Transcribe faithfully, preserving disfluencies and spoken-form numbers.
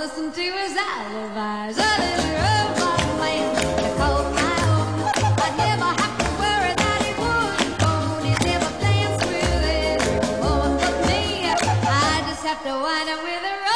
listen to his alibis. Oh, this robot man, they call my own. I'd never have to worry that he wouldn't phone. He's never playing with every woman but me. I just have to wind up with a robot.